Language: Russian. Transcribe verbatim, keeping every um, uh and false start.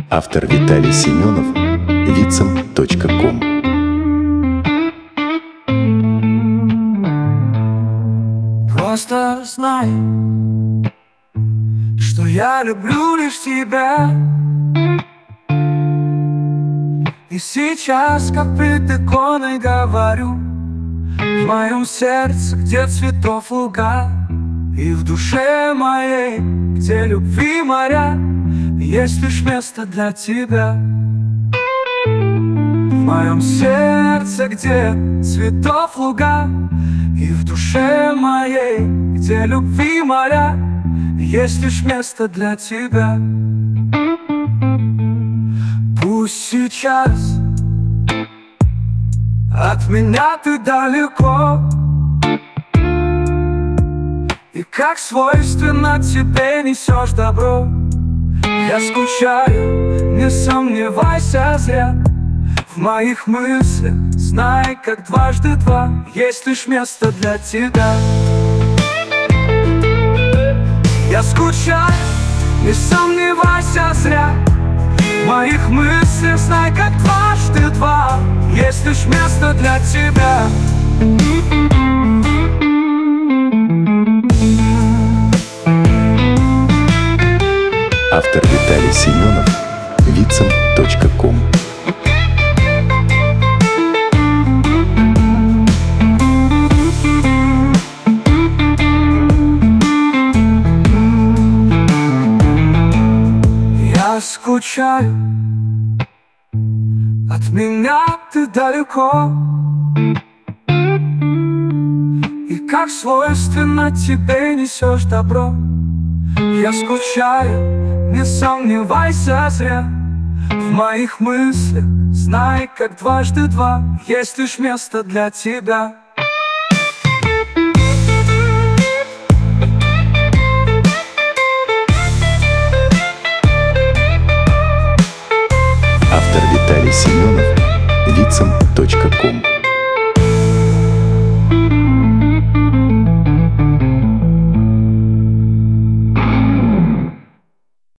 Автор Виталий Семенов, вицем точка ком. Просто знай, что я люблю лишь тебя. И сейчас, как пред иконой, говорю: в моем сердце, где цветов луга, и в душе моей, где любви моря, есть лишь место для тебя. В моем сердце, где цветов луга, и в душе моей, где любви моря, есть лишь место для тебя. Пусть сейчас от меня ты далеко, и как свойственно тебе несешь добро. Я скучаю, не сомневайся зря. В моих мыслях, знай, как дважды два, есть лишь место для тебя. Я скучаю, не сомневайся зря. В моих мыслях, знай, как дважды два, есть лишь место для тебя. Автор Виталий Семенов, вицем точка ком. Я скучаю, от меня ты далеко, и как свойственно тебе несешь добро. Я скучаю, не сомневайся зря. В моих мыслях, знай, как дважды два, есть лишь место для тебя. Автор Виталий Семенов, вицем точка ком.